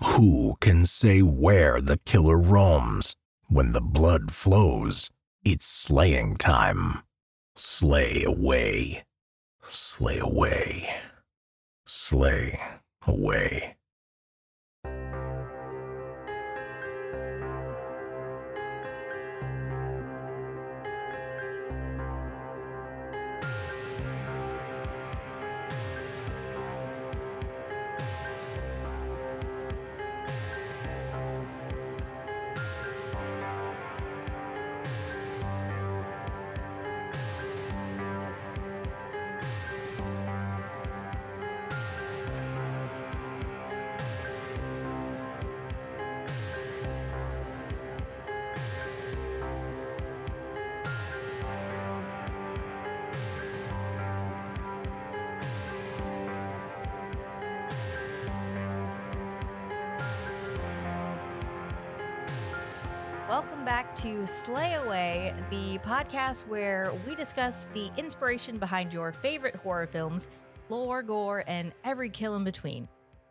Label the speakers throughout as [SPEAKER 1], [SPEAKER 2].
[SPEAKER 1] Who can say where the killer roams? When the blood flows, it's slaying time. Slay away. Slay away. Slay away.
[SPEAKER 2] Welcome back to Slay Away, the podcast where we discuss the inspiration behind your favorite horror films, lore, gore, and every kill in between.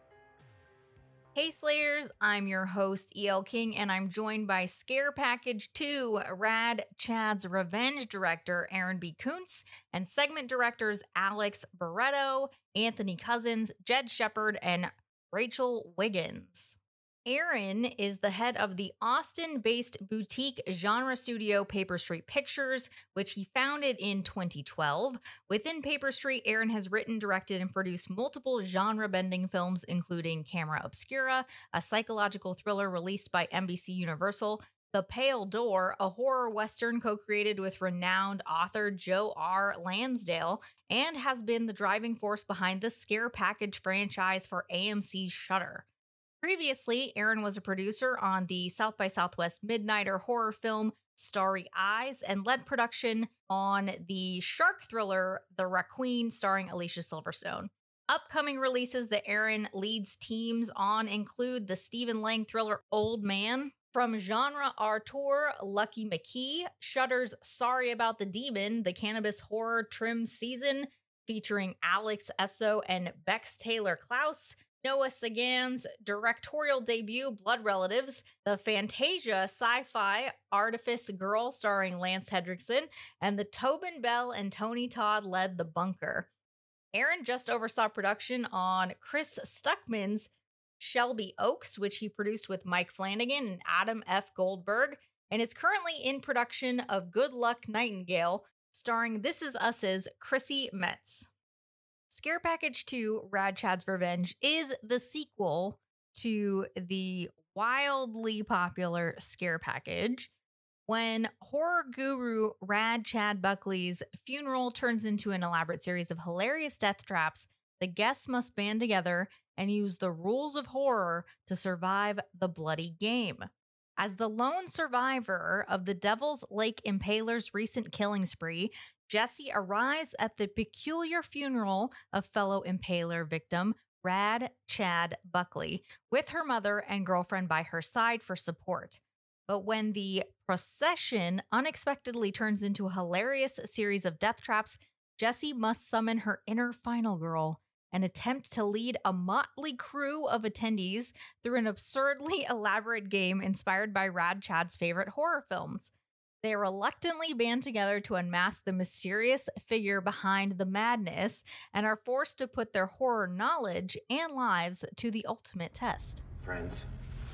[SPEAKER 2] Hey Slayers, I'm your host E.L. King, and I'm joined by Scare Package 2, Rad Chad's Revenge director Aaron B. Kuntz, and segment directors Alex Barretto, Anthony Cousins, Jed Shepard, and Rachel Wiggins. Aaron is the head of the Austin-based boutique genre studio Paper Street Pictures, which he founded in 2012. Within Paper Street, Aaron has written, directed, and produced multiple genre-bending films, including Camera Obscura, a psychological thriller released by NBC Universal, The Pale Door, a horror western co-created with renowned author Joe R. Lansdale, and has been the driving force behind the Scare Package franchise for AMC's Shudder. Previously, Aaron was a producer on the South by Southwest Midnighter horror film Starry Eyes and led production on the shark thriller The Requiem starring Alicia Silverstone. Upcoming releases that Aaron leads teams on include the Stephen Lang thriller Old Man, from genre auteur Lucky McKee, Shudder's Sorry About the Demon, the cannabis horror trim season featuring Alex Esso and Bex Taylor Klaus, Noah Sagan's directorial debut, Blood Relatives, the Fantasia sci-fi Artifice Girl starring Lance Hendrickson, and the Tobin Bell and Tony Todd led The Bunker. Aaron just oversaw production on Chris Stuckman's Shelby Oaks, which he produced with Mike Flanagan and Adam F. Goldberg, and is currently in production of Good Luck Nightingale, starring This Is Us's Chrissy Metz. Scare Package 2, Rad Chad's Revenge, is the sequel to the wildly popular Scare Package. When horror guru Rad Chad Buckley's funeral turns into an elaborate series of hilarious death traps, the guests must band together and use the rules of horror to survive the bloody game. As the lone survivor of the Devil's Lake Impaler's recent killing spree, Jesse arrives at the peculiar funeral of fellow Impaler victim Rad Chad Buckley, with her mother and girlfriend by her side for support. But when the procession unexpectedly turns into a hilarious series of death traps, Jesse must summon her inner final girl and attempt to lead a motley crew of attendees through an absurdly elaborate game inspired by Rad Chad's favorite horror films. They reluctantly band together to unmask the mysterious figure behind the madness and are forced to put their horror knowledge and lives to the ultimate test.
[SPEAKER 3] Friends,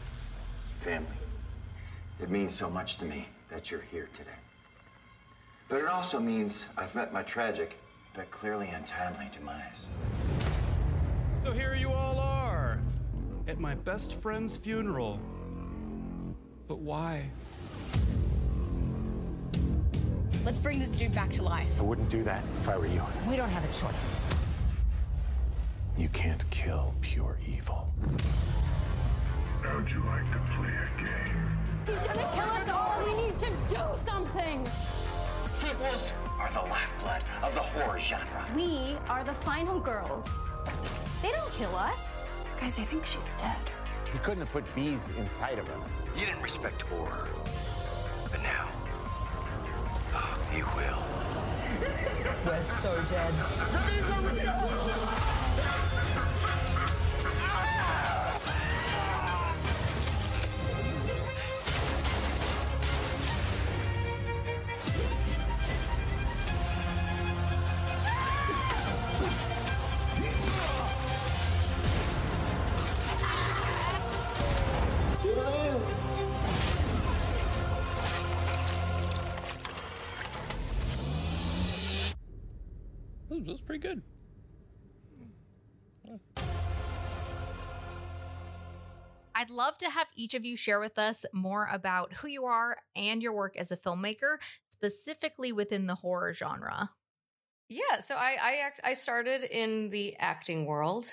[SPEAKER 3] family, it means so much to me that you're here today. But it also means I've met my tragic, but clearly untimely demise.
[SPEAKER 4] So here you all are, at my best friend's funeral. But why?
[SPEAKER 5] Let's bring this dude back to life.
[SPEAKER 6] I wouldn't do that if I were you.
[SPEAKER 5] We don't have a choice.
[SPEAKER 6] You can't kill pure evil.
[SPEAKER 7] How'd you like to play a game?
[SPEAKER 5] He's gonna kill us all. We need to do something.
[SPEAKER 3] Sequels are the lifeblood of the horror genre.
[SPEAKER 5] We are the final girls. They don't kill us. Guys, I think she's dead.
[SPEAKER 6] You couldn't have put bees inside of us.
[SPEAKER 3] You didn't respect horror, but now you will.
[SPEAKER 8] We're so dead.
[SPEAKER 9] was pretty good.
[SPEAKER 2] I'd love to have each of you share with us more about who you are and your work as a filmmaker, specifically within the horror genre.
[SPEAKER 10] Yeah, so I started in the acting world.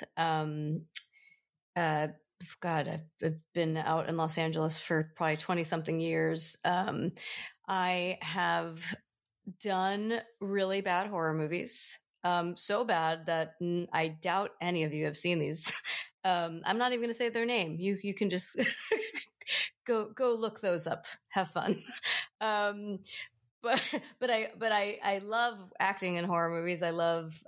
[SPEAKER 10] God, I've been out in Los Angeles for probably 20-something years. I have done really bad horror movies, so bad that I doubt any of you have seen these. I'm not even going to say their name. You can just go look those up. Have fun. But I love acting in horror movies. I love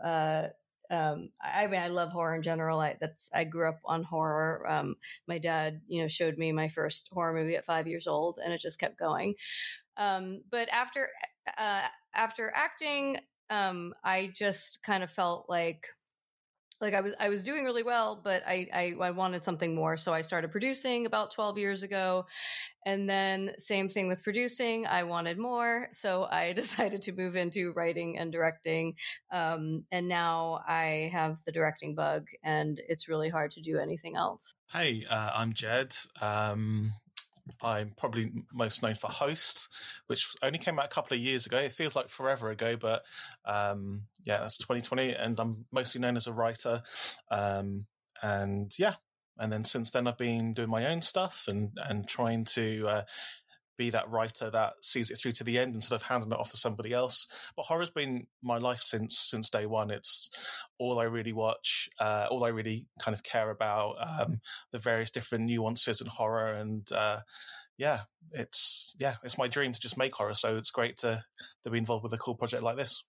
[SPEAKER 10] I love horror in general. I grew up on horror. My dad, showed me my first horror movie at 5 years old, and it just kept going. But after acting, I just kind of felt like I was doing really well, but I wanted something more. So I started producing about 12 years ago. And then same thing with producing. I wanted more. So I decided to move into writing and directing. And now I have the directing bug, and it's really hard to do anything else.
[SPEAKER 11] Hey, I'm Jed. I'm probably most known for Host, which only came out a couple of years ago. It feels like forever ago, but that's 2020, and I'm mostly known as a writer. And then since then I've been doing my own stuff and trying to be that writer that sees it through to the end instead of handing it off to somebody else. But horror's been my life since day one. It's all I really watch, all I really kind of care about, the various different nuances in horror. And it's my dream to just make horror. So it's great to be involved with a cool project like this.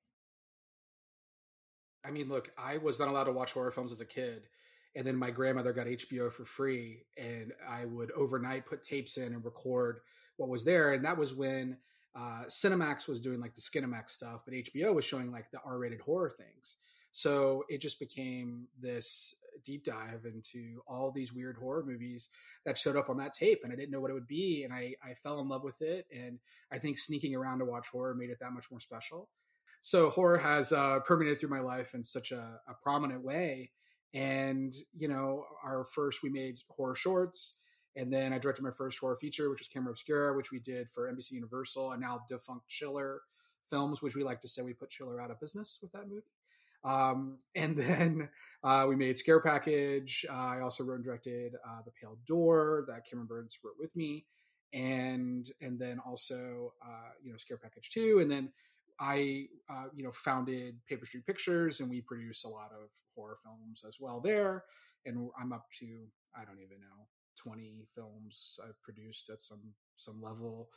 [SPEAKER 12] I mean, look, I was not allowed to watch horror films as a kid. And then my grandmother got HBO for free, and I would overnight put tapes in and record what was there. And that was when Cinemax was doing like the Skinemax stuff, but HBO was showing like the R-rated horror things. So it just became this deep dive into all these weird horror movies that showed up on that tape, and I didn't know what it would be. And I fell in love with it. And I think sneaking around to watch horror made it that much more special. So horror has permeated through my life in such a prominent way. And, we made horror shorts, and then I directed my first horror feature, which was Camera Obscura, which we did for NBC Universal, and now defunct Chiller Films, which we like to say we put Chiller out of business with that movie. And then we made Scare Package. I also wrote and directed The Pale Door that Cameron Burns wrote with me. And then also, Scare Package 2. And then I, founded Paper Street Pictures, and we produce a lot of horror films as well there. And I'm up to, I don't even know, 20 films I've produced at some level.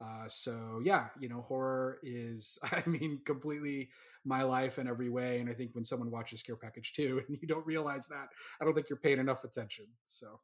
[SPEAKER 12] Horror is, completely my life in every way. And I think when someone watches Scare Package 2 and you don't realize that, I don't think you're paying enough attention. So.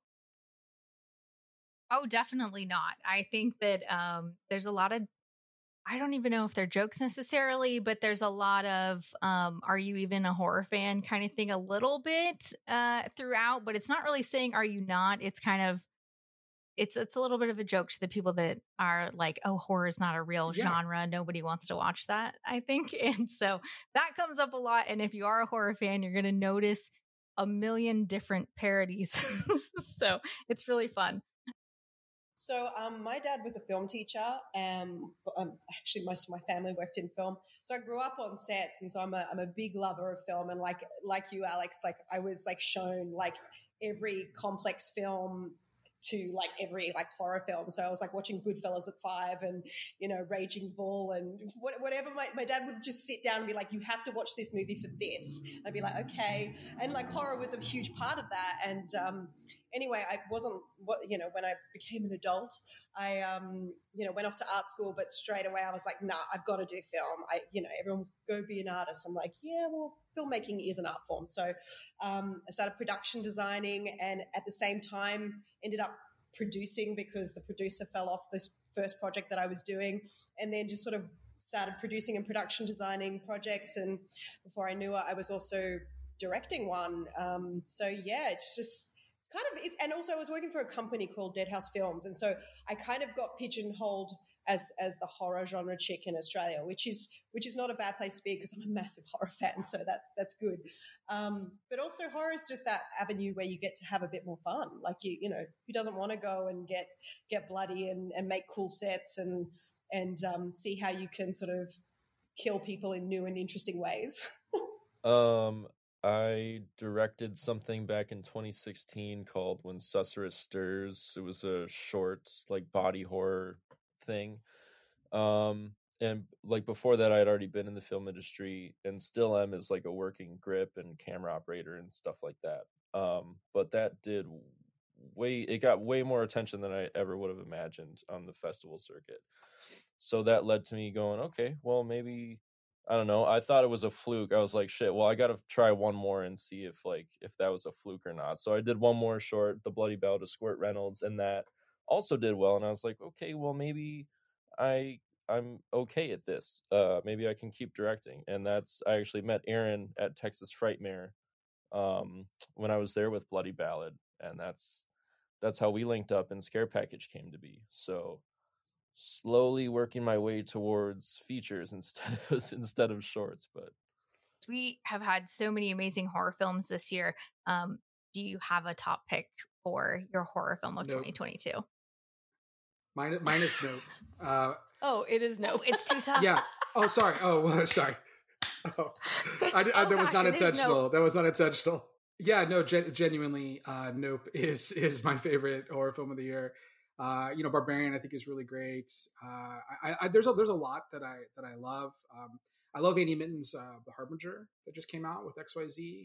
[SPEAKER 2] Oh, definitely not. I think that there's a lot of, I don't even know if they're jokes necessarily, but there's a lot of, are you even a horror fan kind of thing a little bit throughout, but it's not really saying, are you not? It's kind of, it's a little bit of a joke to the people that are like, oh, horror is not a real genre. Nobody wants to watch that, I think. And so that comes up a lot. And if you are a horror fan, you're going to notice a million different parodies. So it's really fun.
[SPEAKER 13] So my dad was a film teacher, actually most of my family worked in film. So I grew up on sets, and so I'm a big lover of film. And like you, Alex, like I was like shown like every complex film to like every like horror film. So I was like watching Goodfellas at 5 and, Raging Bull and whatever. My dad would just sit down and be like, you have to watch this movie for this. And I'd be like, okay. And like horror was a huge part of that. And anyway, I wasn't, when I became an adult, I, went off to art school, but straight away I was like, nah, I've got to do film. Everyone's go be an artist. I'm like, yeah, well, filmmaking is an art form. So I started production designing, and at the same time ended up producing because the producer fell off this first project that I was doing, and then just sort of started producing and production designing projects. And before I knew it, I was also directing one. And also I was working for a company called Dead House Films. And so I kind of got pigeonholed as the horror genre chick in Australia, which is not a bad place to be because I'm a massive horror fan, so that's good. But also horror is just that avenue where you get to have a bit more fun. Like you know, who doesn't want to go and get bloody and make cool sets and see how you can sort of kill people in new and interesting ways.
[SPEAKER 9] I directed something back in 2016 called When Susurrus Stirs. It was a short, like, body horror thing. And like before that, I had already been in the film industry and still am as like a working grip and camera operator and stuff like that. But that it got way more attention than I ever would have imagined on the festival circuit. So that led to me going, okay, well, maybe, I don't know. I thought it was a fluke. I was like, shit, well, I got to try one more and see if that was a fluke or not. So I did one more short, The Bloody Ballad of Squirt Reynolds, and that also did well. And I was like, okay, well, maybe I'm okay at this. Maybe I can keep directing. And I actually met Aaron at Texas Frightmare when I was there with Bloody Ballad. And that's how we linked up and Scare Package came to be. So slowly working my way towards features instead of shorts. But
[SPEAKER 2] we have had so many amazing horror films this year. Do you have a top pick for your horror film of 2022?
[SPEAKER 12] Mine is Nope.
[SPEAKER 10] It is Nope.
[SPEAKER 2] It's too tough.
[SPEAKER 12] Yeah. Oh, sorry. Oh, sorry. Oh, that was not intentional. That was not intentional. Yeah, no, genuinely, Nope is my favorite horror film of the year. Barbarian I think is really great. There's a lot that I love. I love Andy Mitton's The Harbinger that just came out with XYZ.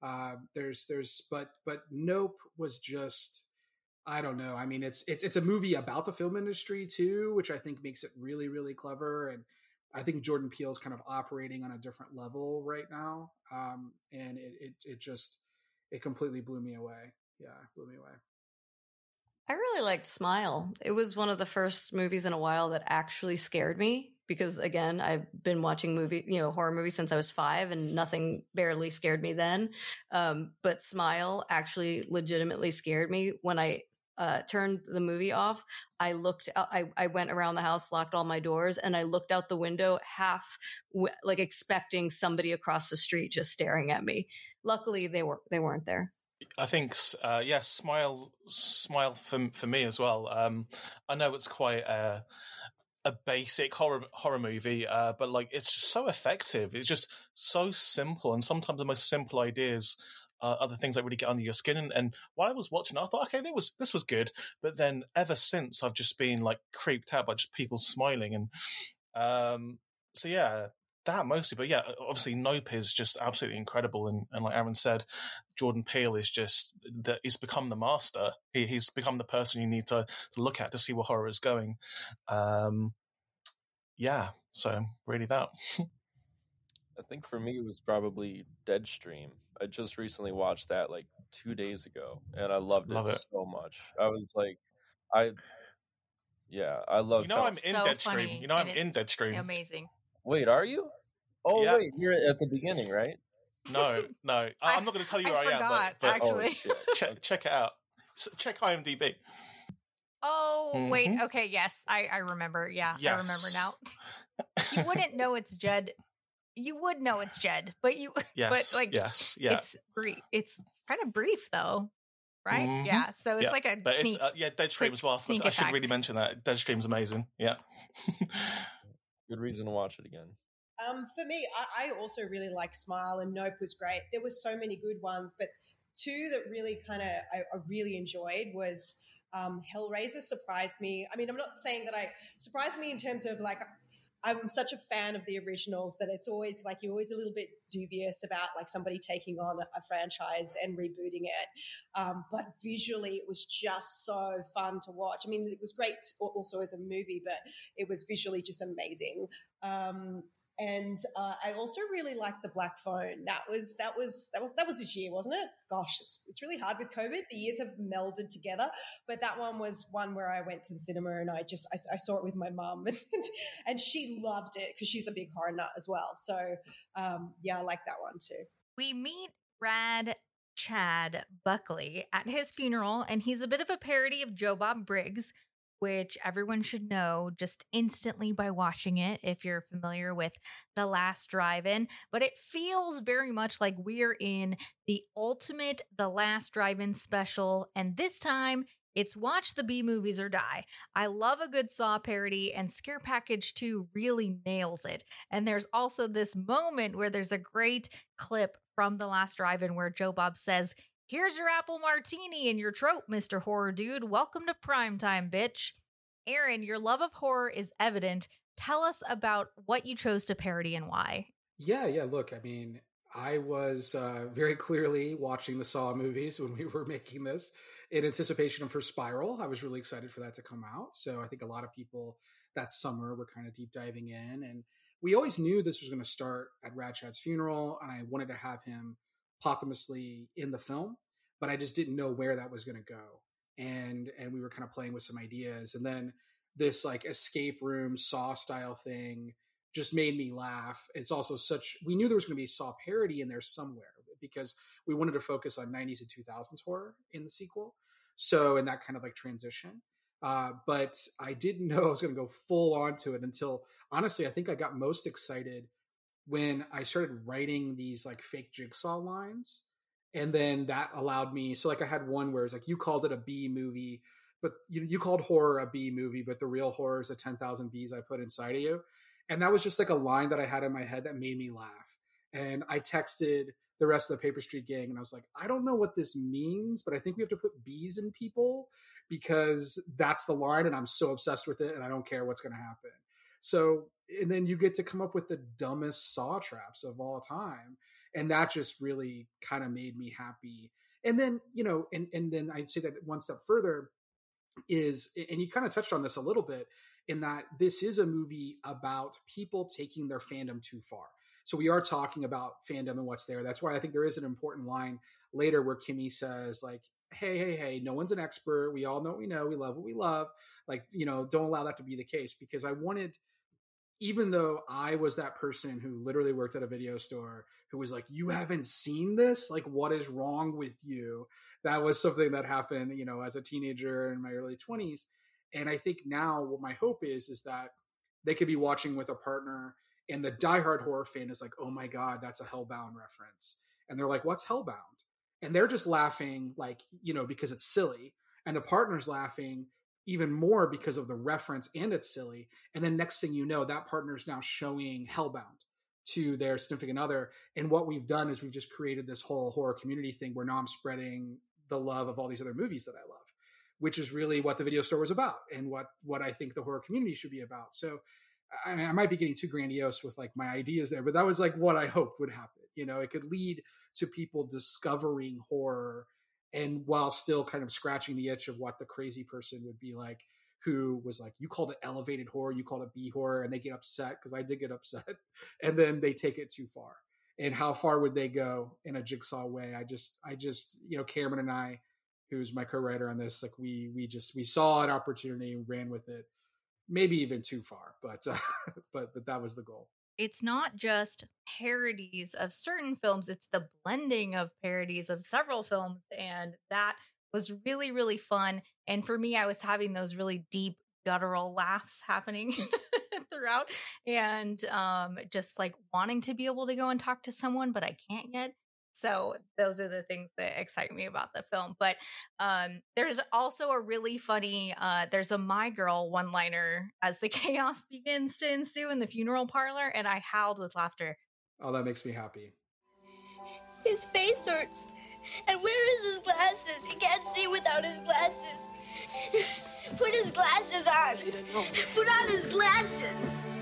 [SPEAKER 12] But Nope was just, I don't know. I mean, it's a movie about the film industry too, which I think makes it really, really clever. And I think Jordan Peele's kind of operating on a different level right now. And it completely blew me away. Yeah, blew me away.
[SPEAKER 10] I really liked Smile. It was one of the first movies in a while that actually scared me because, again, I've been watching horror movies since I was 5 and nothing barely scared me then. But Smile actually legitimately scared me. When I turned the movie off, I looked out, I went around the house, locked all my doors, and I looked out the window expecting somebody across the street just staring at me. Luckily, they weren't there.
[SPEAKER 11] I think, Smile for me as well. I know it's quite a basic horror movie, but like it's just so effective. It's just so simple, and sometimes the most simple ideas are the things that really get under your skin. And while I was watching, I thought, okay, this was good. But then ever since, I've just been like creeped out by just people smiling, and so yeah. That mostly, but yeah, obviously Nope is just absolutely incredible, and like Aaron said, Jordan Peele is just he's become the master. He's become the person you need to look at to see where horror is going. Yeah, so really that.
[SPEAKER 9] I think for me it was probably Deadstream. I just recently watched that like 2 days ago, and I loved it so much. I was like, I love.
[SPEAKER 11] I'm in Deadstream. I'm in Deadstream.
[SPEAKER 2] Amazing.
[SPEAKER 9] Wait, are you? Oh, yeah. Wait, you're at the beginning, right?
[SPEAKER 11] No. I'm not going to tell you where I am. But
[SPEAKER 2] actually.
[SPEAKER 11] Check it out. Check IMDb.
[SPEAKER 2] Oh, wait. Okay, yes. I remember. Yeah, yes. I remember now. You wouldn't know it's Jed. You would know it's Jed, but you.
[SPEAKER 11] Yes.
[SPEAKER 2] But like,
[SPEAKER 11] yes. Yeah.
[SPEAKER 2] It's brief. It's kind of brief, though. Right? Mm-hmm. Yeah. So it's like a sneak.
[SPEAKER 11] Deadstream as well. I should really mention that. Deadstream's amazing. Yeah.
[SPEAKER 9] Good reason to watch it again.
[SPEAKER 13] For me, I also really like Smile, and Nope was great. There were so many good ones, but two that really I really enjoyed was Hellraiser surprised me. I mean, I'm not saying that surprised me in terms of like, I'm such a fan of the originals that it's always like, you're always a little bit dubious about like somebody taking on a franchise and rebooting it. But visually it was just so fun to watch. I mean, it was great also as a movie, but it was visually just amazing. And I also really liked The Black Phone. That was this year, wasn't it? Gosh, it's really hard with COVID. The years have melded together. But that one was one where I went to the cinema and I saw it with my mum, and she loved it because she's a big horror nut as well. So I like that one too.
[SPEAKER 2] We meet Rad Chad Buckley at his funeral, and he's a bit of a parody of Joe Bob Briggs, which everyone should know just instantly by watching it if you're familiar with The Last Drive-In. But it feels very much like we're in the ultimate The Last Drive-In special, and this time it's Watch the B Movies or Die. I love a good Saw parody, and Scare Package 2 really nails it. And there's also this moment where there's a great clip from The Last Drive-In where Joe Bob says, "Here's your apple martini and your trope, Mr. Horror Dude. Welcome to primetime, bitch." Aaron, your love of horror is evident. Tell us about what you chose to parody and why.
[SPEAKER 12] Yeah. Look, I mean, I was very clearly watching the Saw movies when we were making this in anticipation for Spiral. I was really excited for that to come out. So I think a lot of people that summer were kind of deep diving in. And we always knew this was going to start at Rad Chad's funeral, and I wanted to have him posthumously in the film, but I just didn't know where that was going to go. And we were kind of playing with some ideas. And then this like escape room Saw style thing just made me laugh. It's also we knew there was going to be a Saw parody in there somewhere because we wanted to focus on 90s and 2000s horror in the sequel. So in that kind of like transition. But I didn't know I was going to go full onto it until, honestly, I think I got most excited when I started writing these like fake Jigsaw lines. And then that allowed me, so like I had one where it's like, you called it a B movie, but you called horror a B movie, but the real horror is the 10,000 Bs I put inside of you. And that was just like a line that I had in my head that made me laugh. And I texted the rest of the Paper Street gang and I was like, I don't know what this means, but I think we have to put B's in people because that's the line and I'm so obsessed with it and I don't care what's going to happen. So, and then you get to come up with the dumbest Saw traps of all time. And that just really kind of made me happy. And then, and then I'd say that one step further is, and you kind of touched on this a little bit, in that this is a movie about people taking their fandom too far. So we are talking about fandom and what's there. That's why I think there is an important line later where Kimmy says like, hey, no one's an expert. We all know what we know. We love what we love. Like, don't allow that to be the case, because I wanted, even though I was that person who literally worked at a video store who was like, you haven't seen this? Like, what is wrong with you? That was something that happened, as a teenager in my early 20s. And I think now what my hope is that they could be watching with a partner and the diehard horror fan is like, oh my God, that's a Hellbound reference. And they're like, what's Hellbound? And they're just laughing like, because it's silly. And the partner's laughing even more because of the reference and it's silly. And then next thing you know, that partner's now showing Hellbound to their significant other. And what we've done is we've just created this whole horror community thing where now I'm spreading the love of all these other movies that I love, which is really what the video store was about and what I think the horror community should be about. So I mean, I might be getting too grandiose with like my ideas there, but that was like what I hoped would happen. It could lead to people discovering horror and while still kind of scratching the itch of what the crazy person would be like, who was like, you called it elevated horror, you called it B horror, and they get upset because I did get upset, and then they take it too far. And how far would they go in a Jigsaw way? I just, Cameron and I, who's my co-writer on this, like we saw an opportunity and ran with it, maybe even too far, but that was the goal.
[SPEAKER 2] It's not just parodies of certain films, it's the blending of parodies of several films. And that was really, really fun. And for me, I was having those really deep guttural laughs happening throughout and just like wanting to be able to go and talk to someone, but I can't yet. So those are the things that excite me about the film. But there's also a really funny, there's a My Girl one-liner as the chaos begins to ensue in the funeral parlor, and I howled with laughter.
[SPEAKER 12] Oh, that makes me happy.
[SPEAKER 14] His face hurts. And where is his glasses? He can't see without his glasses. Put his glasses on. Put on his glasses.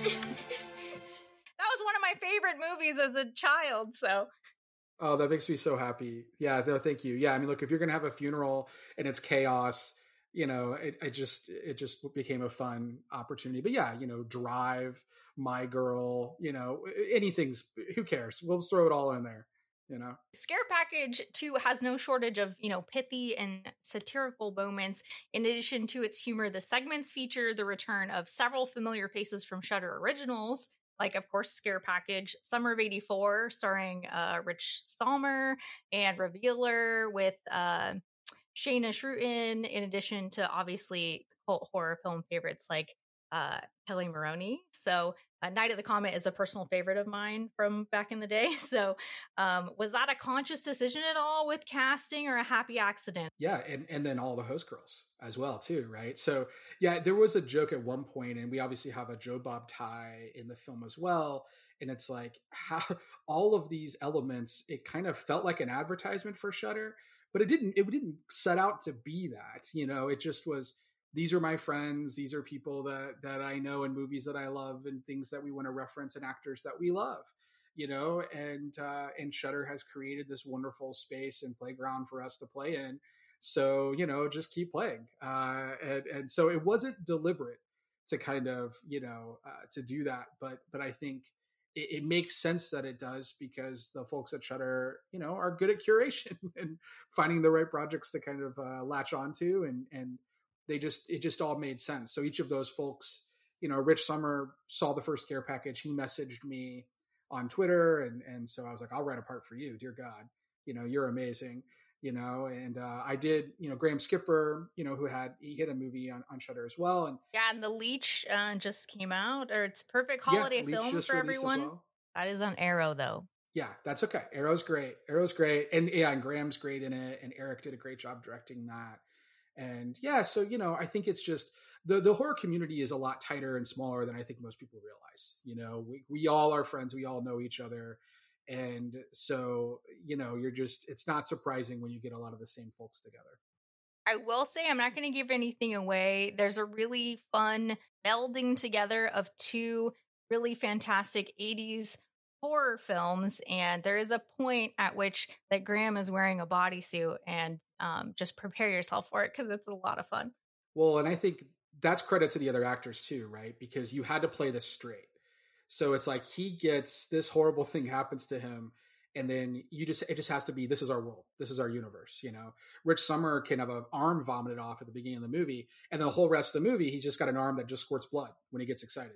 [SPEAKER 2] That was one of my favorite movies as a child, so...
[SPEAKER 12] Oh, that makes me so happy. Yeah, no, thank you. Yeah, I mean, look, if you're going to have a funeral and it's chaos, it just became a fun opportunity. But yeah, Drive, My Girl, anything's, who cares? We'll just throw it all in there,
[SPEAKER 2] Scare Package 2 has no shortage of, pithy and satirical moments. In addition to its humor, the segments feature the return of several familiar faces from Shudder originals, like, of course, Scare Package, Summer of '84, starring Rich Stalmer, and Revealer with Shayna Shruten, in addition to obviously cult horror film favorites like Kelly Maroney. So Night of the Comet is a personal favorite of mine from back in the day. So was that a conscious decision at all with casting, or a happy accident?
[SPEAKER 12] Yeah, and then all the host girls as well too, right? So yeah, there was a joke at one point, and we obviously have a Joe Bob tie in the film as well. And it's like how all of these elements, it kind of felt like an advertisement for Shudder, but it didn't set out to be that. It just was, these are my friends, these are people that I know and movies that I love and things that we want to reference and actors that we love, and Shudder has created this wonderful space and playground for us to play in. So, just keep playing. And so it wasn't deliberate to kind of, to do that. But I think it makes sense that it does, because the folks at Shudder, are good at curation and finding the right projects to kind of latch onto, and it just all made sense. So each of those folks, Rich Sommer saw the first care package. He messaged me on Twitter, and so I was like, I'll write a part for you. Dear God, you're amazing. And I did, Graham Skipper, who he hit a movie on Shudder as well. And
[SPEAKER 2] The Leech just came out, or it's perfect holiday film for everyone. Well. That is on Arrow though.
[SPEAKER 12] Yeah, that's okay. Arrow's great. And Graham's great in it. And Eric did a great job directing that. And yeah, so, I think it's just the horror community is a lot tighter and smaller than I think most people realize. We all are friends. We all know each other. And so, it's not surprising when you get a lot of the same folks together.
[SPEAKER 2] I will say, I'm not going to give anything away. There's a really fun melding together of two really fantastic 80s horror films. And there is a point at which that Graham is wearing a bodysuit, and just prepare yourself for it, because it's a lot of fun.
[SPEAKER 12] Well, and I think that's credit to the other actors too, right? Because you had to play this straight. So it's like he gets this horrible thing happens to him, and then it just has to be, this is our world, this is our universe. Rich Sommer can have an arm vomited off at the beginning of the movie, and then the whole rest of the movie he's just got an arm that just squirts blood when he gets excited.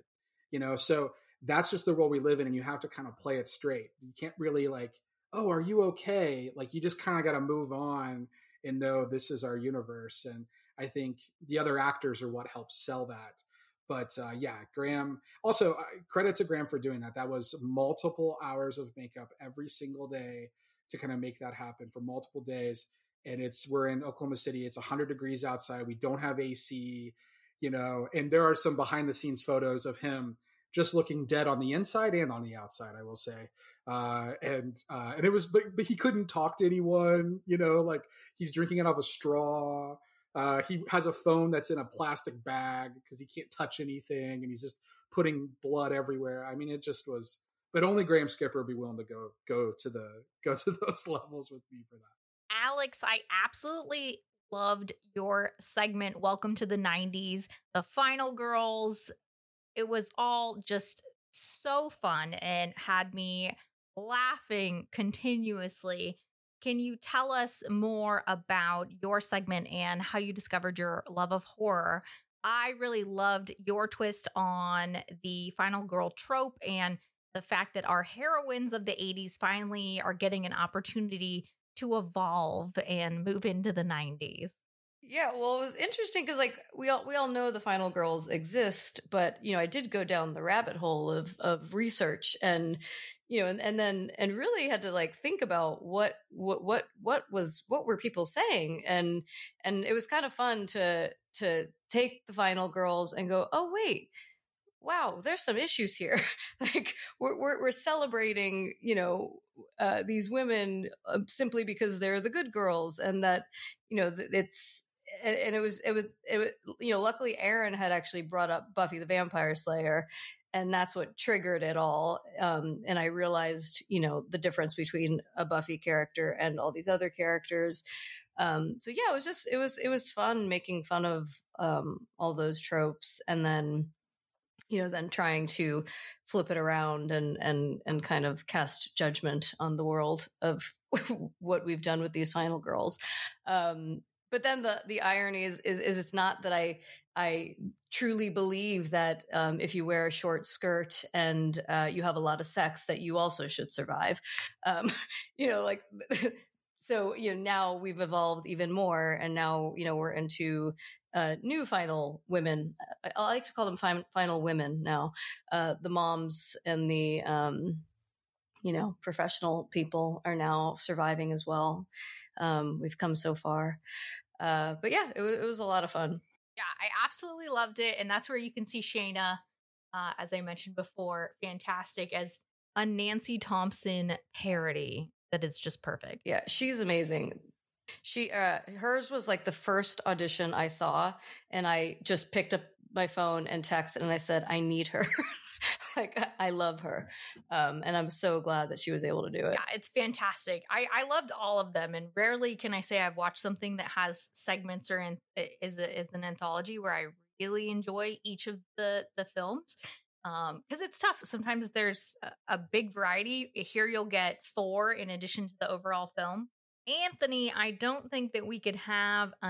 [SPEAKER 12] So that's just the world we live in, and you have to kind of play it straight. You can't really like, oh, are you okay? Like, you just kind of got to move on and know this is our universe. And I think the other actors are what helps sell that. But Graham, also credit to Graham for doing that. That was multiple hours of makeup every single day to kind of make that happen for multiple days. And we're in Oklahoma City. It's 100 degrees outside. We don't have AC, and there are some behind the scenes photos of him just looking dead on the inside and on the outside, I will say. And it was, but he couldn't talk to anyone, like he's drinking it off a straw. He has a phone that's in a plastic bag because he can't touch anything, and he's just putting blood everywhere. I mean, it just was. But only Graham Skipper would be willing to go to those levels with me for that.
[SPEAKER 2] Alex, I absolutely loved your segment. Welcome to the 90s, the Final Girls. It was all just so fun and had me laughing continuously. Can you tell us more about your segment and how you discovered your love of horror? I really loved your twist on the final girl trope and the fact that our heroines of the 80s finally are getting an opportunity to evolve and move into the 90s.
[SPEAKER 10] Yeah, well, it was interesting because we all know the Final Girls exist, but I did go down the rabbit hole of research and and really had to think about what were people saying, and it was kind of fun to take the Final Girls and go, oh wait, wow, there's some issues here. We're celebrating these women simply because they're the good girls, and that it's. And it was luckily Aaron had actually brought up Buffy the Vampire Slayer, and that's what triggered it all. And I realized, the difference between a Buffy character and all these other characters. So yeah, it was fun making fun of all those tropes, and then then trying to flip it around and kind of cast judgment on the world of what we've done with these Final Girls. But then the irony is it's not that I truly believe that if you wear a short skirt and you have a lot of sex that you also should survive. So, now we've evolved even more, and now, we're into new final women. I like to call them final women now. The moms and the, professional people are now surviving as well. We've come so far. But yeah, it was a lot of fun.
[SPEAKER 2] Yeah, I absolutely loved it. And that's where you can see Shayna, as I mentioned before, fantastic as a Nancy Thompson parody that is just perfect.
[SPEAKER 10] Yeah, she's amazing. She hers was like the first audition I saw, and I just picked up my phone and texted and I said, I need her. Like, I love her. And I'm so glad that she was able to do it.
[SPEAKER 2] Yeah, it's fantastic. I loved all of them, and rarely can I say I've watched something that has segments or is an anthology where I really enjoy each of the films. Because it's tough. Sometimes there's a big variety. Here you'll get 4 in addition to the overall film. Anthony, I don't think that we could have a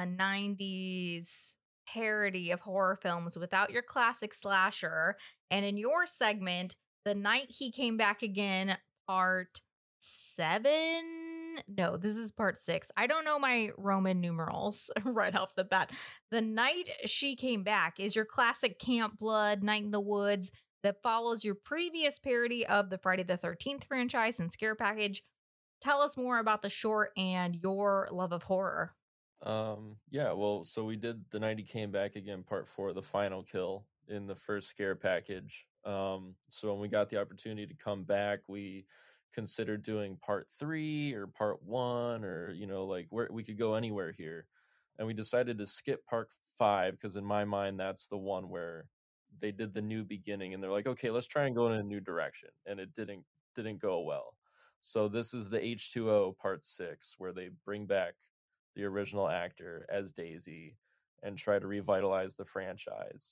[SPEAKER 2] 90s parody of horror films without your classic slasher. And in your segment, The Night He Came Back Again, part 7. No, this is part 6. I don't know my Roman numerals right off the bat. The Night She Came Back is your classic camp blood, Night in the Woods that follows your previous parody of the Friday the 13th franchise and Scare Package. Tell us more about the short and your love of horror.
[SPEAKER 9] Yeah, well, so we did The Night He Came Back Again, part 4, the final kill in the first Scare Package. So when we got the opportunity to come back, we considered doing part 3 or part 1, or like where we could go anywhere here, and we decided to skip part 5 because in my mind that's the one where they did the new beginning, and they're like, okay, let's try and go in a new direction, and it didn't go well. So this is the H2O part 6, where they bring back the original actor as Daisy and try to revitalize the franchise.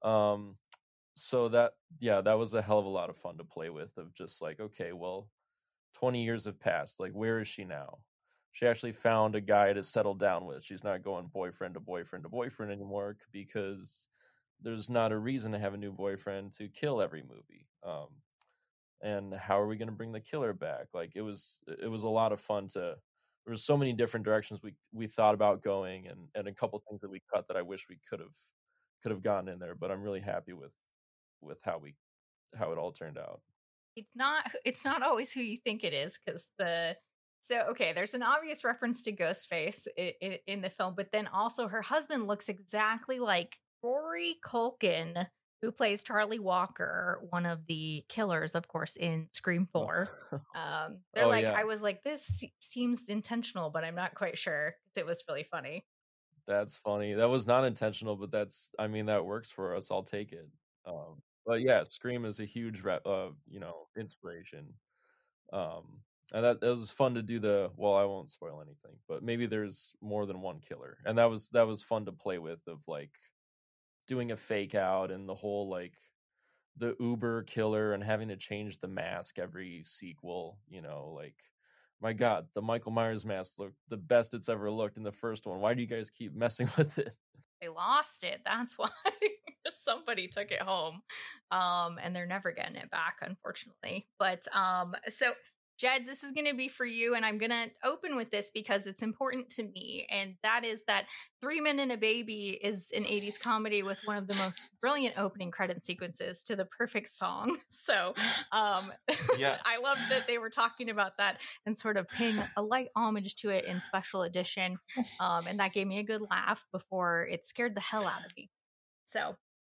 [SPEAKER 9] So that was a hell of a lot of fun to play with, of just like, okay, well, 20 years have passed. Like, where is she now? She actually found a guy to settle down with. She's not going boyfriend to boyfriend to boyfriend anymore, because there's not a reason to have a new boyfriend to kill every movie. And how are we going to bring the killer back? Like, it was a lot of fun there was so many different directions we thought about going, and a couple things that we cut that I wish we could have gotten in there, but I'm really happy with how it all turned out.
[SPEAKER 2] It's not always who you think it is, because there's an obvious reference to Ghostface in the film, but then also her husband looks exactly like Rory Culkin, who plays Charlie Walker, one of the killers, of course, in Scream 4. I was like, this seems intentional, but I'm not quite sure, because it was really funny.
[SPEAKER 9] That's funny. That was not intentional, but that works for us. I'll take it. But yeah, Scream is a huge, inspiration. And that was fun to do I won't spoil anything, but maybe there's more than one killer. And that was fun to play with, of like doing a fake out and the whole like the Uber killer and having to change the mask every sequel, like, my God, the Michael Myers mask looked the best it's ever looked in the first one. Why do you guys keep messing with it?
[SPEAKER 2] They lost it. That's why. Somebody took it home. And they're never getting it back, unfortunately. But so Jed, this is going to be for you, and I'm going to open with this because it's important to me, and that is that 3 Men and a Baby is an 80s comedy with one of the most brilliant opening credit sequences to the perfect song. So yeah. I love that they were talking about that and sort of paying a light homage to it in special edition, and that gave me a good laugh before it scared the hell out of me. So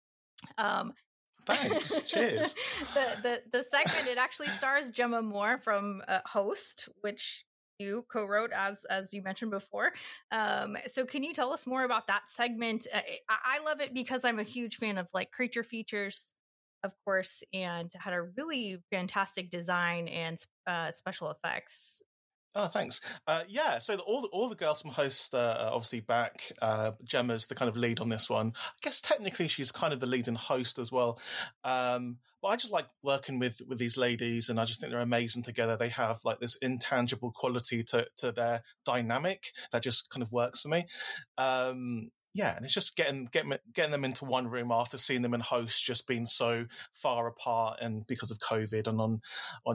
[SPEAKER 11] thanks. Cheers.
[SPEAKER 2] The segment, it actually stars Gemma Moore from Host, which you co-wrote as you mentioned before. So can you tell us more about that segment? I love it because I'm a huge fan of like creature features, of course, and had a really fantastic design and special effects.
[SPEAKER 11] Oh, thanks. Yeah, so all the girls from Host are obviously back. Gemma's the kind of lead on this one. I guess technically she's kind of the lead in Host as well. But I just like working with these ladies, and I just think they're amazing together. They have like this intangible quality to their dynamic that just kind of works for me. Yeah, and it's just getting them into one room after seeing them in Host just being so far apart, and because of COVID and on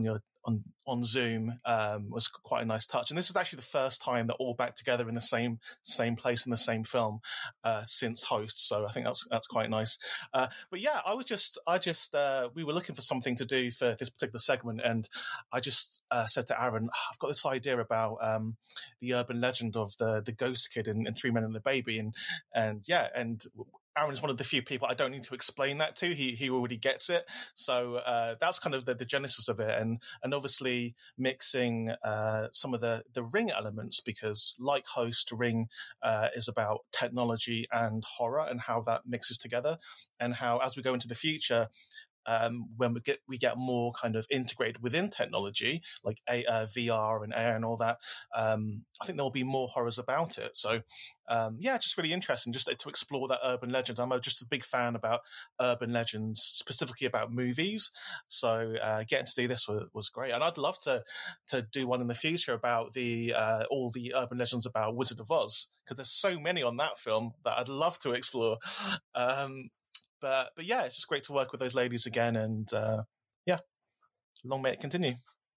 [SPEAKER 11] on Zoom was quite a nice touch. And this is actually the first time they're all back together in the same place in the same film since Host. So I think that's quite nice. But yeah, we were looking for something to do for this particular segment, and I just said to Aaron, I've got this idea about the urban legend of the ghost kid in Three Men and a Baby, and Aaron is one of the few people I don't need to explain that to. He already gets it. So that's kind of the genesis of it. And obviously mixing some of the Ring elements, because like Host, Ring is about technology and horror and how that mixes together, and how as we go into the future, when we get more kind of integrated within technology, like VR and AR and all that, I think there will be more horrors about it. So, just really interesting just to explore that urban legend. I'm just a big fan about urban legends, specifically about movies. So getting to do this was great. And I'd love to do one in the future about all the urban legends about Wizard of Oz, because there's so many on that film that I'd love to explore. But yeah, it's just great to work with those ladies again, and long may it continue.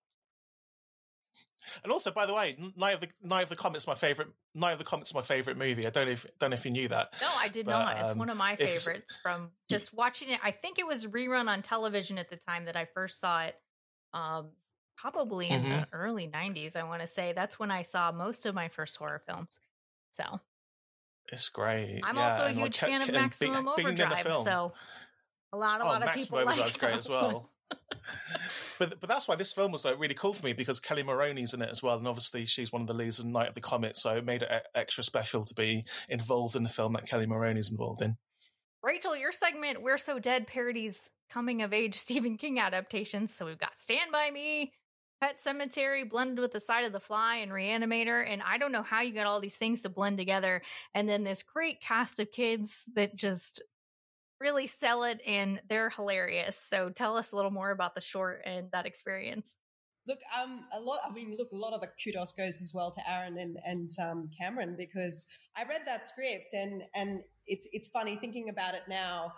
[SPEAKER 11] And also, by the way, Night of the Comet's my favorite. Night of the Comet's my favorite movie. I don't know if you knew that.
[SPEAKER 2] No, I did not. It's one of my favorites from just watching it. I think it was rerun on television at the time that I first saw it. Probably in the early 90s, I want to say. That's when I saw most of my first horror films. So.
[SPEAKER 11] It's great.
[SPEAKER 2] I'm also a huge fan of Maximum Overdrive, so a lot of people like
[SPEAKER 11] Overdrive's great as well. but that's why this film was really cool for me, because Kelly Maroney's in it as well, and obviously she's one of the leads in Night of the Comet, so it made it extra special to be involved in the film that Kelly Maroney's involved in.
[SPEAKER 2] Rachel, your segment We're So Dead parodies coming of age Stephen King adaptations. So we've got Stand By Me, Pet Sematary blended with The Side of the Fly, and Reanimator. And I don't know how you got all these things to blend together. And then this great cast of kids that just really sell it, and they're hilarious. So tell us a little more about the short and that experience.
[SPEAKER 13] Look, a lot of the kudos goes as well to Aaron and Cameron, because I read that script and it's funny thinking about it now.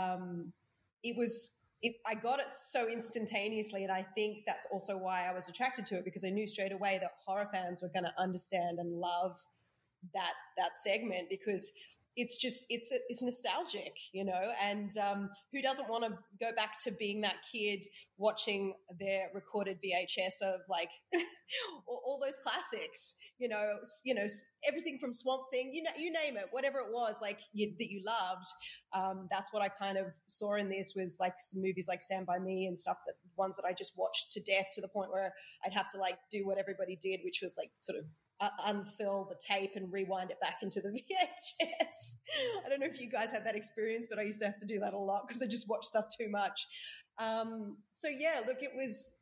[SPEAKER 13] I got it so instantaneously, and I think that's also why I was attracted to it, because I knew straight away that horror fans were going to understand and love that segment, because it's nostalgic, and who doesn't want to go back to being that kid watching their recorded VHS of like all those classics, everything from Swamp Thing, you name it, whatever it was that you loved. That's what I kind of saw in this, was like some movies like Stand By Me and stuff, that ones that I just watched to death, to the point where I'd have to like do what everybody did, which was like sort of unfill the tape and rewind it back into the VHS. I don't know if you guys had that experience, but I used to have to do that a lot because I just watched stuff too much. So yeah, look, it was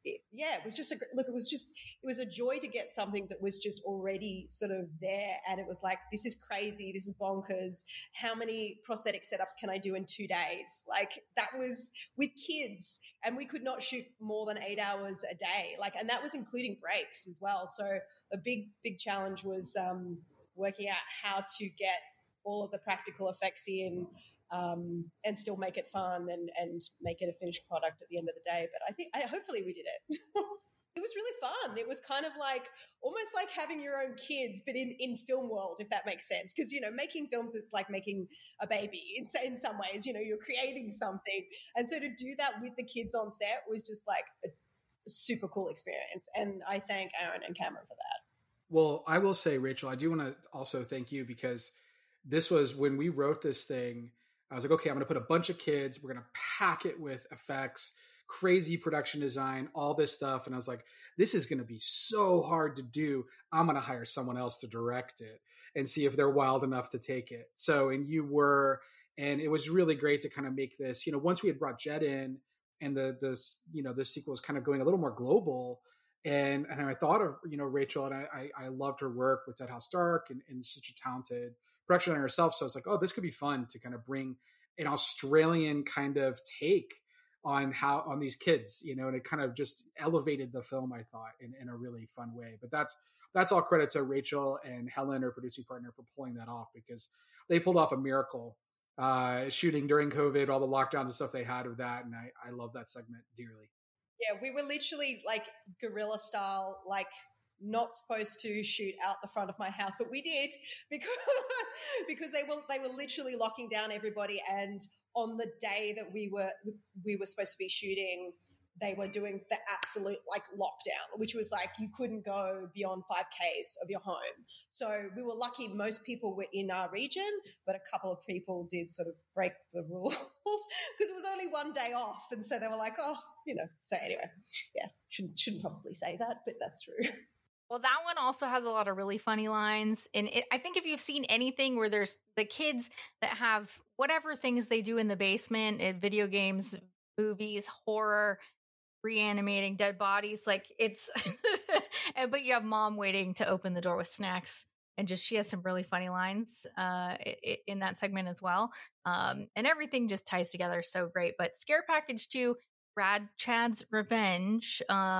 [SPEAKER 13] a joy to get something that was just already sort of there, and it was like, this is crazy, this is bonkers. How many prosthetic setups can I do in 2 days? Like, that was with kids, and we could not shoot more than 8 hours a day. Like, and that was including breaks as well. So a big challenge was working out how to get all of the practical effects in, and still make it fun and make it a finished product at the end of the day. But I think hopefully we did it. It was really fun. It was kind of like almost like having your own kids, but in film world, if that makes sense. Because, making films, it's like making a baby in some ways. You're creating something. And so to do that with the kids on set was just like a super cool experience. And I thank Aaron and Cameron for that.
[SPEAKER 12] Well, I will say, Rachel, I do want to also thank you, because this was when we wrote this thing. I was like, okay, I'm going to put a bunch of kids. We're going to pack it with effects, crazy production design, all this stuff. And I was like, this is going to be so hard to do. I'm going to hire someone else to direct it and see if they're wild enough to take it. So, and you were, and it was really great to kind of make this, once we had brought Jed in, and the sequel was kind of going a little more global. And I thought of, Rachel, and I loved her work with Dead House Dark, and such a talented production on herself. So I was like, oh, this could be fun to kind of bring an Australian kind of take on these kids, and it kind of just elevated the film, I thought, in a really fun way. But that's all credit to Rachel and Helen, her producing partner, for pulling that off, because they pulled off a miracle shooting during COVID, all the lockdowns and stuff they had of that. And I love that segment dearly.
[SPEAKER 13] Yeah, we were literally like guerrilla style, like not supposed to shoot out the front of my house, but we did because they were literally locking down everybody. And on the day that we were supposed to be shooting, they were doing the absolute like lockdown, which was like you couldn't go beyond 5Ks of your home. So we were lucky most people were in our region, but a couple of people did sort of break the rules because it was only one day off. And so they were like, oh, so anyway, yeah, shouldn't probably say that, but that's true.
[SPEAKER 2] Well, that one also has a lot of really funny lines. And I think if you've seen anything where there's the kids that have whatever things they do in the basement, video games, movies, horror, reanimating dead bodies, like it's but you have mom waiting to open the door with snacks, and just she has some really funny lines in that segment as well, and everything just ties together so great. But Scare Package 2, Rad Chad's Revenge,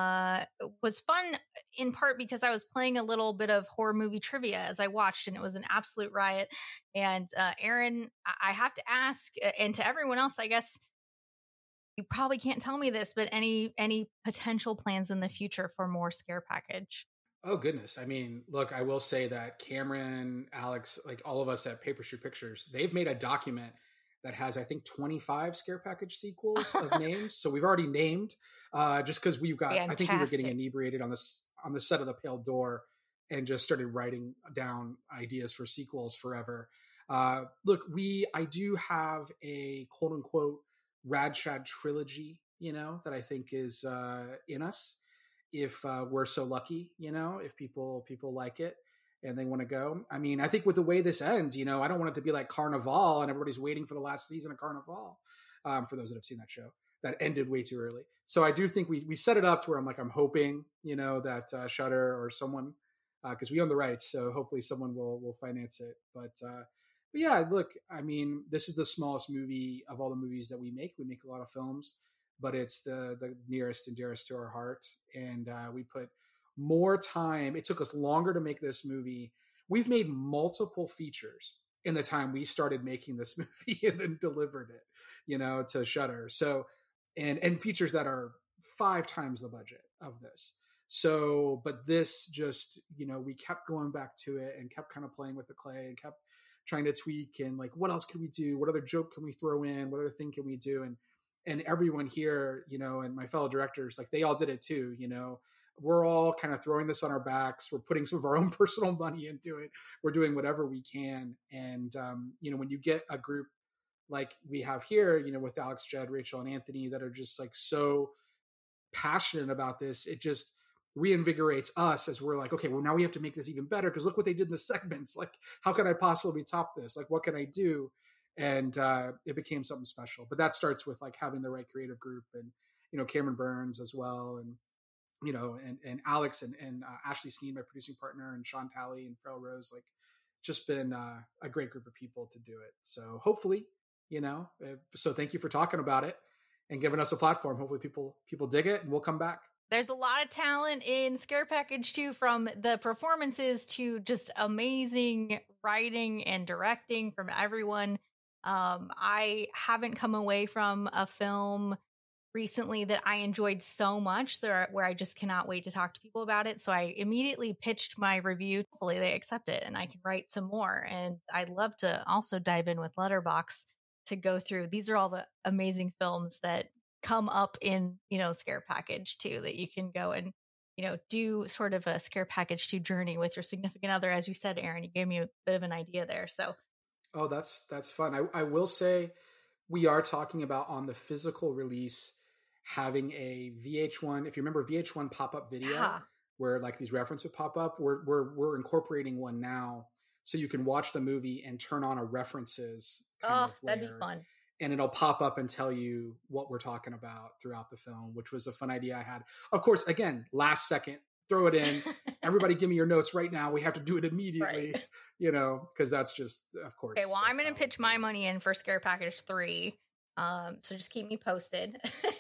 [SPEAKER 2] was fun in part because I was playing a little bit of horror movie trivia as I watched, and it was an absolute riot. And Aaron, I have to ask, and to everyone else, I guess you probably can't tell me this, but any potential plans in the future for more Scare Package?
[SPEAKER 12] Oh, goodness. I mean, look, I will say that Cameron, Alex, like all of us at Paper Shoot Pictures, they've made a document that has, I think, 25 Scare Package sequels of names. So we've already named, just because we've got, fantastic. I think we were getting inebriated on the set of The Pale Door and just started writing down ideas for sequels forever. Look, I do have a quote unquote Rad Chad trilogy, that I think is in us. If we're so lucky, if people like it and they want to go. I mean, I think with the way this ends, I don't want it to be like Carnival and everybody's waiting for the last season of Carnival. For those that have seen that show, that ended way too early. So I do think we set it up to where I'm hoping, that Shudder or someone, because we own the rights, so hopefully someone will finance it. But yeah, look, I mean, this is the smallest movie of all the movies that we make. We make a lot of films, but it's the nearest and dearest to our heart. And we put more time. It took us longer to make this movie. We've made multiple features in the time we started making this movie and then delivered it, to Shudder. So, and features that are 5 times the budget of this. So, but this just, we kept going back to it and kept kind of playing with the clay and kept trying to tweak and like, what else can we do? What other joke can we throw in? What other thing can we do? And everyone here, and my fellow directors, like they all did it too, we're all kind of throwing this on our backs. We're putting some of our own personal money into it. We're doing whatever we can. And, when you get a group like we have here, with Alex, Jed, Rachel, and Anthony that are just like so passionate about this, it just reinvigorates us as we're like, okay, well, now we have to make this even better because look what they did in the segments. Like, how can I possibly top this? Like, what can I do? And it became something special. But that starts with like having the right creative group and, Cameron Burns as well. And, and Alex and Ashley Sneed, my producing partner, and Sean Talley and Farrell Rose, like just been a great group of people to do it. So hopefully, so thank you for talking about it and giving us a platform. Hopefully people dig it and we'll come back.
[SPEAKER 2] There's a lot of talent in Scare Package 2, from the performances to just amazing writing and directing from everyone. I haven't come away from a film recently that I enjoyed so much where I just cannot wait to talk to people about it. So I immediately pitched my review. Hopefully they accept it and I can write some more. And I'd love to also dive in with Letterboxd to go through. These are all the amazing films that come up in, Scare Package 2 that you can go and, do sort of a Scare Package 2 journey with your significant other. As you said, Aaron, you gave me a bit of an idea there. So,
[SPEAKER 12] oh, that's fun. I will say we are talking about on the physical release having a VH1. If you remember VH1 pop-up video where like these references would pop up, we're incorporating one now so you can watch the movie and turn on a references kind of layer.
[SPEAKER 2] That'd be fun.
[SPEAKER 12] And it'll pop up and tell you what we're talking about throughout the film, which was a fun idea I had. Of course, again, last second, throw it in. Everybody give me your notes right now. We have to do it immediately, because that's just, of course.
[SPEAKER 2] Okay, well, I'm going to pitch my money in for Scare Package 3. So just keep me posted.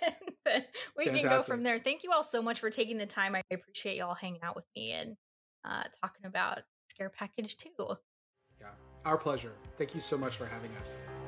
[SPEAKER 2] We Fantastic. Can go from there. Thank you all so much for taking the time. I appreciate y'all hanging out with me and talking about Scare Package 2.
[SPEAKER 12] Yeah, our pleasure. Thank you so much for having us.